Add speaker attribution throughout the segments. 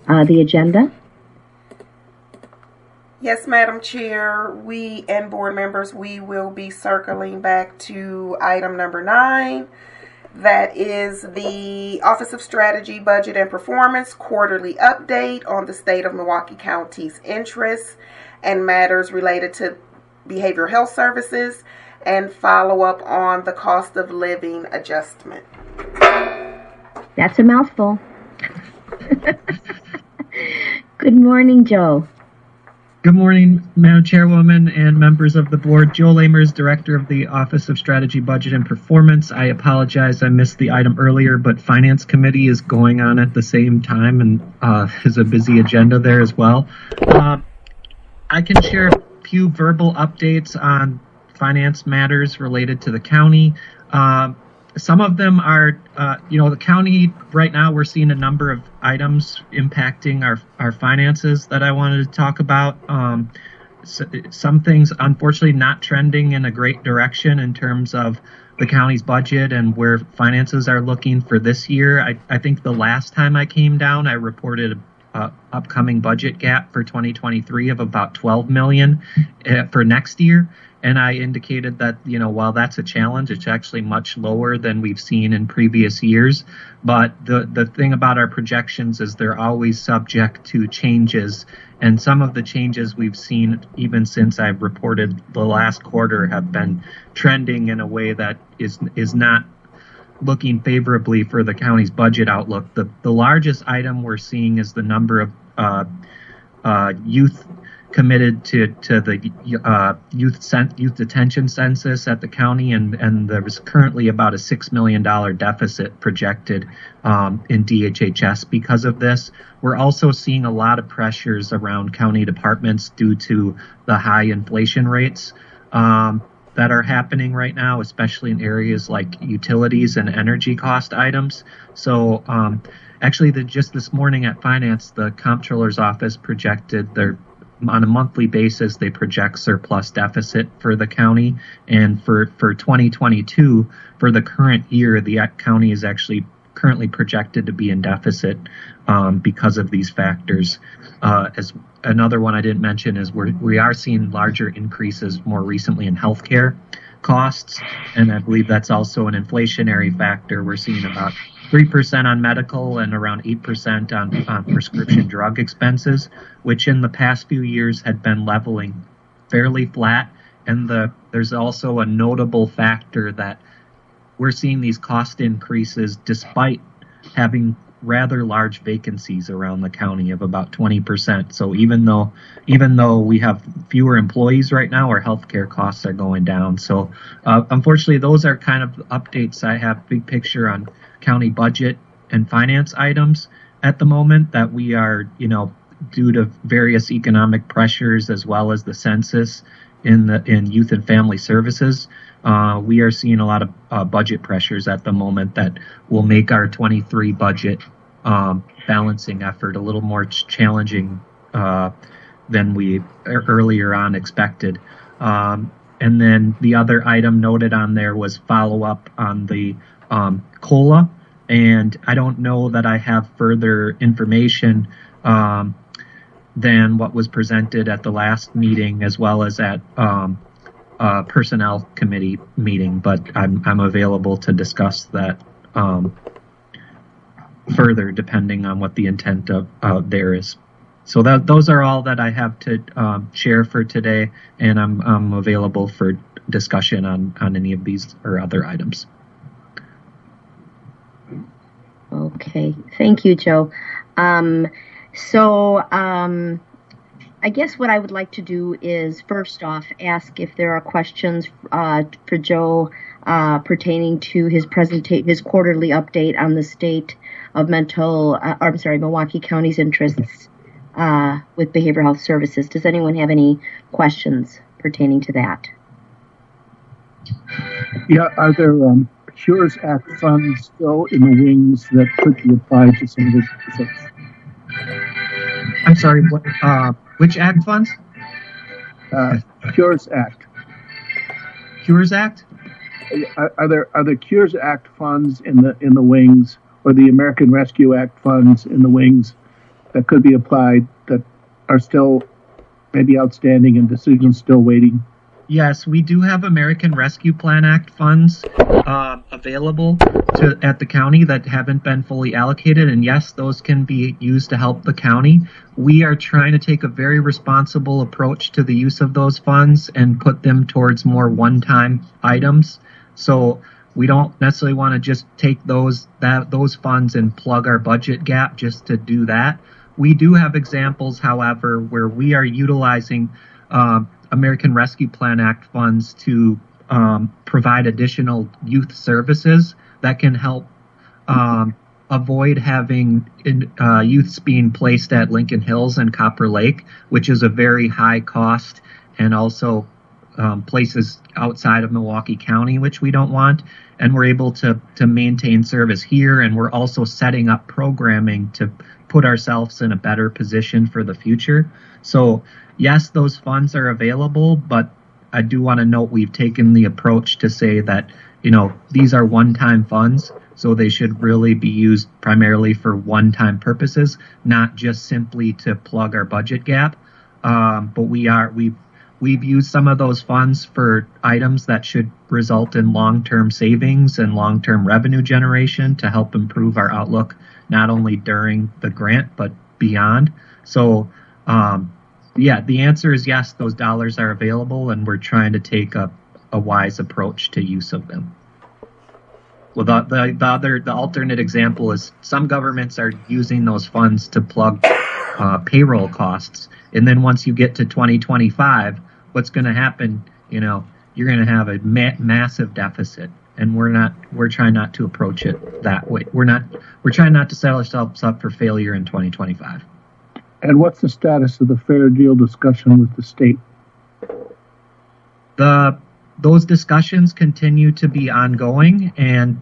Speaker 1: the agenda?
Speaker 2: Yes, Madam Chair. We and board members, we will be circling back to item number 9. That is the Office of Strategy, Budget, and Performance quarterly update on the state of Milwaukee County's interests and matters related to behavioral health services, and follow up on the cost of living adjustment.
Speaker 1: That's a mouthful. Good morning, Joe.
Speaker 3: Good morning, Madam Chairwoman and members of the board. Joe Lamers, Director of the Office of Strategy, Budget, and Performance. I apologize I missed the item earlier, but Finance Committee is going on at the same time and has a busy agenda there as well. I can share a few verbal updates on finance matters related to the county. Some of them are, the county right now, we're seeing a number of items impacting our finances that I wanted to talk about. Some things, unfortunately, not trending in a great direction in terms of the county's budget and where finances are looking for this year. I think the last time I came down, I reported a upcoming budget gap for 2023 of about $12 million for next year. And I indicated that, while that's a challenge, it's actually much lower than we've seen in previous years. But the thing about our projections is they're always subject to changes. And some of the changes we've seen, even since I've reported the last quarter, have been trending in a way that is not looking favorably for the county's budget outlook. The largest item we're seeing is the number of youth committed to the youth detention census at the county, and there is currently about a $6 million deficit projected in DHHS because of this. We're also seeing a lot of pressures around county departments due to the high inflation rates that are happening right now, especially in areas like utilities and energy cost items. So actually, just this morning at Finance, the Comptroller's Office projected on a monthly basis, they project surplus deficit for the county. And for 2022, for the current year, the county is actually currently projected to be in deficit because of these factors. As another one I didn't mention is we are seeing larger increases more recently in healthcare costs, and I believe that's also an inflationary factor. We're seeing about 3% on medical and around 8% on prescription drug expenses, which in the past few years had been leveling fairly flat. And there's also a notable factor that we're seeing these cost increases despite having rather large vacancies around the county of about 20%. So even though we have fewer employees right now, our healthcare costs are going down. So unfortunately, those are kind of updates I have big picture on county budget and finance items at the moment that we are, due to various economic pressures as well as the census in youth and family services, we are seeing a lot of budget pressures at the moment that will make our 23 budget balancing effort a little more challenging than we earlier on expected. And then the other item noted on there was follow up on the COLA. And I don't know that I have further information than what was presented at the last meeting as well as at personnel committee meeting, but I'm available to discuss that further depending on what the intent of there is. So those are all that I have to share for today, and I'm available for discussion on any of these or other items.
Speaker 1: Okay, thank you, Joe. So I guess what I would like to do is first off ask if there are questions for Joe pertaining to his quarterly update on the state of Milwaukee County's interests with behavioral health services. Does anyone have any questions pertaining to that?
Speaker 4: Yeah, are there Cures Act funds still in the wings that could be applied to some of these deficits?
Speaker 3: I'm sorry, which Act funds?
Speaker 4: Cures Act.
Speaker 3: Cures Act?
Speaker 4: Are there Cures Act funds in the wings, or the American Rescue Act funds in the wings that could be applied that are still maybe outstanding and decisions still waiting?
Speaker 3: Yes, we do have American Rescue Plan Act funds available at the county that haven't been fully allocated, and yes, those can be used to help the county. We are trying to take a very responsible approach to the use of those funds and put them towards more one-time items. So we don't necessarily want to just take those funds and plug our budget gap just to do that. We do have examples, however, where we are utilizing American Rescue Plan Act funds to provide additional youth services that can help avoid having youths being placed at Lincoln Hills and Copper Lake, which is a very high cost, and also places outside of Milwaukee County, which we don't want. And we're able to maintain service here, and we're also setting up programming to put ourselves in a better position for the future. So yes, those funds are available, but I do want to note we've taken the approach to say that, these are one-time funds, so they should really be used primarily for one-time purposes, not just simply to plug our budget gap. But we've used some of those funds for items that should result in long-term savings and long-term revenue generation to help improve our outlook, not only during the grant, but beyond. So, the answer is yes, those dollars are available, and we're trying to take a wise approach to use of them. Well, the alternate example is some governments are using those funds to plug payroll costs, and then once you get to 2025, what's going to happen? You're going to have a massive deficit, and we're trying not to approach it that way. We're trying not to set ourselves up for failure in 2025.
Speaker 4: And what's the status of the fair deal discussion with the state?
Speaker 3: Those discussions continue to be ongoing, and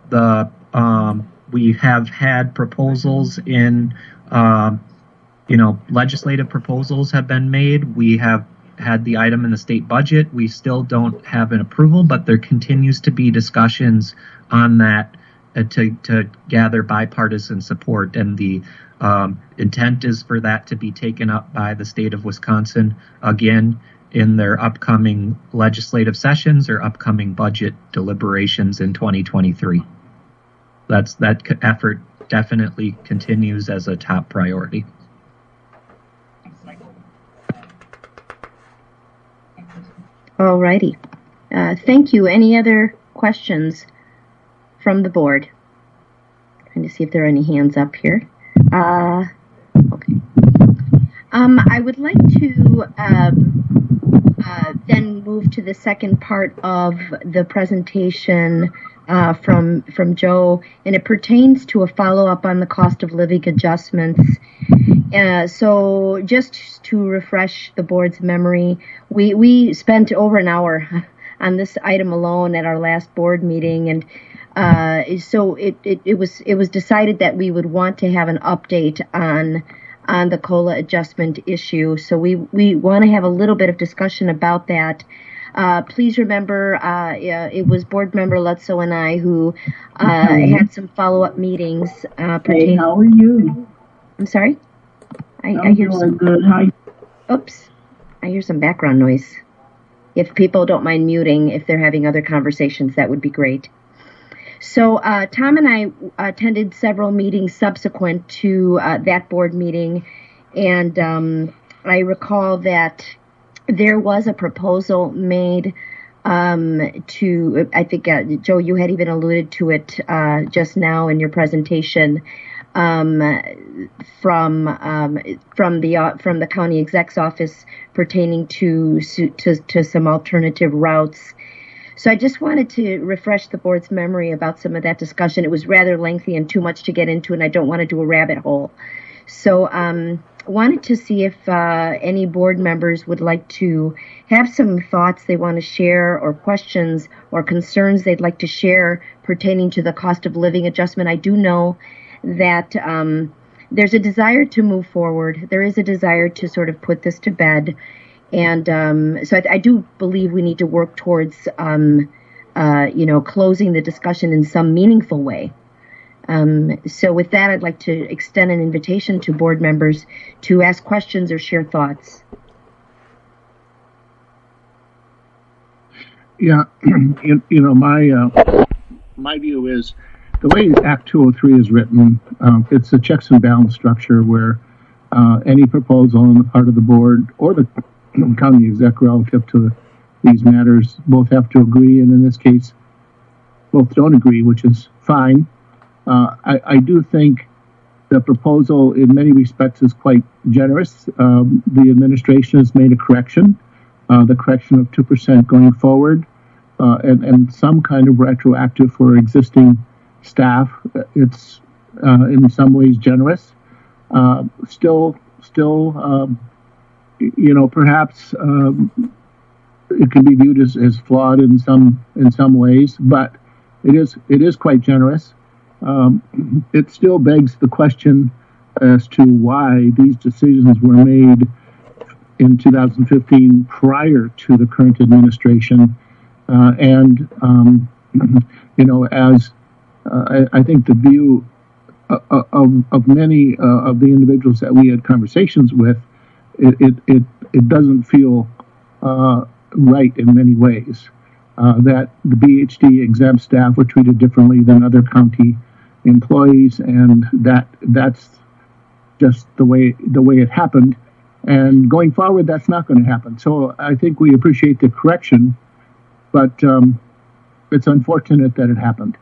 Speaker 3: we have had proposals in, legislative proposals have been made. We have had the item in the state budget. We still don't have an approval, but there continues to be discussions on that to gather bipartisan support, and the intent is for that to be taken up by the state of Wisconsin again in their upcoming legislative sessions or upcoming budget deliberations in 2023. That effort definitely continues as a top priority.
Speaker 1: All righty. Thank you. Any other questions from the board? Trying to see if there are any hands up here. Okay. I would like to then move to the second part of the presentation from Joe, and it pertains to a follow-up on the cost of living adjustments. So just to refresh the board's memory, we spent over an hour on this item alone at our last board meeting, and so it was decided that we would want to have an update on the COLA adjustment issue. So we want to have a little bit of discussion about that. Please remember, it was board member Lutzow and I who had some follow-up meetings.
Speaker 5: Hey, how are you?
Speaker 1: I'm sorry?
Speaker 5: I hear some good. Hi.
Speaker 1: Oops. I hear some background noise. If people don't mind muting, if they're having other conversations, that would be great. So Tom and I attended several meetings subsequent to that board meeting, and I recall that there was a proposal made to, I think, Joe, you had even alluded to it just now in your presentation, from the county exec's office pertaining to some alternative routes. So I just wanted to refresh the board's memory about some of that discussion. It was rather lengthy and too much to get into, and I don't want to do a rabbit hole. So wanted to see if any board members would like to have some thoughts they want to share, or questions or concerns they'd like to share pertaining to the cost of living adjustment. I do know that there's a desire to move forward. There is a desire to sort of put this to bed. And so I do believe we need to work towards, closing the discussion in some meaningful way. So with that, I'd like to extend an invitation to board members to ask questions or share thoughts.
Speaker 4: Yeah, my view is the way Act 203 is written, it's a checks and balance structure where any proposal on the part of the board or the county exec relative to these matters both have to agree, and in this case, both don't agree, which is fine. I do think the proposal in many respects is quite generous. The administration has made a correction, the correction of 2% going forward, and some kind of retroactive for existing staff. It's in some ways generous. Still, perhaps it can be viewed as flawed in some ways, but it is quite generous. It still begs the question as to why these decisions were made in 2015 prior to the current administration, as I think the view of many of the individuals that we had conversations with, it doesn't feel right in many ways. That the BHD exempt staff were treated differently than other county employees, and that's just the way it happened. And going forward, that's not going to happen. So I think we appreciate the correction, but it's unfortunate that it happened.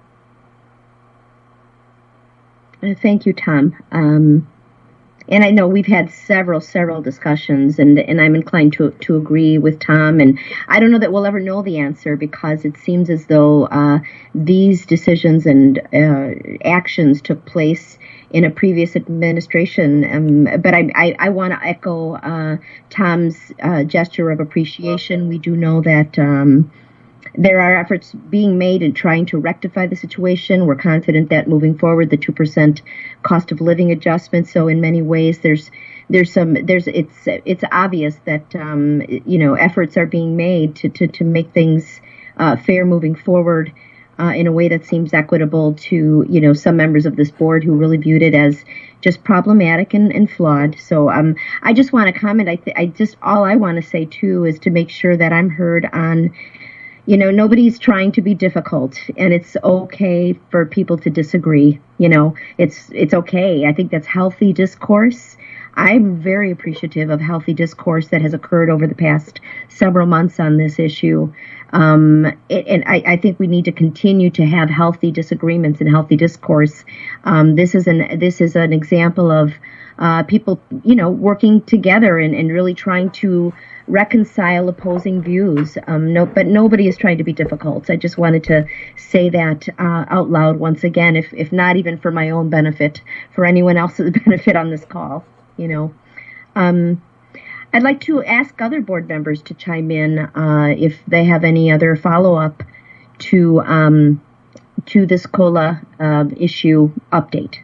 Speaker 1: Thank you, Tom. And I know we've had several discussions, and I'm inclined to agree with Tom. And I don't know that we'll ever know the answer, because it seems as though these decisions and actions took place in a previous administration. But I want to echo Tom's gesture of appreciation. We do know that there are efforts being made in trying to rectify the situation. We're confident that moving forward, the 2% cost of living adjustment. So in many ways, it's obvious that efforts are being made to make things fair moving forward in a way that seems equitable to some members of this board who really viewed it as just problematic and flawed. So I just want to comment. All I want to say too is to make sure that I'm heard on. Nobody's trying to be difficult, and it's okay for people to disagree. It's okay. I think that's healthy discourse. I'm very appreciative of healthy discourse that has occurred over the past several months on this issue. And I think we need to continue to have healthy disagreements and healthy discourse. This is an example of people, working together and really trying to reconcile opposing views. But nobody is trying to be difficult. I just wanted to say that out loud once again, if not even for my own benefit, for anyone else's benefit on this call. I'd like to ask other board members to chime in if they have any other follow-up to this COLA issue update.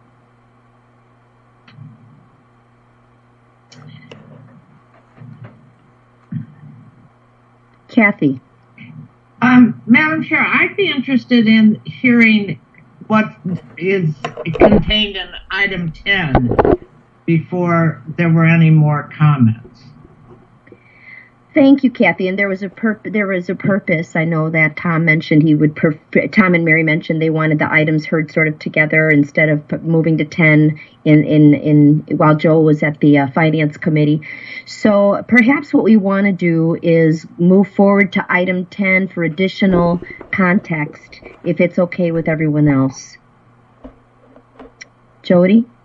Speaker 1: Kathy.
Speaker 5: Madam Chair, I'd be interested in hearing what is contained in item 10 before there were any more comments.
Speaker 1: Thank you, Kathy. And there was a purpose. I know that Tom mentioned Tom and Mary mentioned they wanted the items heard sort of together instead of moving to 10 while Joe was at the Finance Committee. So perhaps what we want to do is move forward to item 10 for additional context, if it's okay with everyone else. Jody?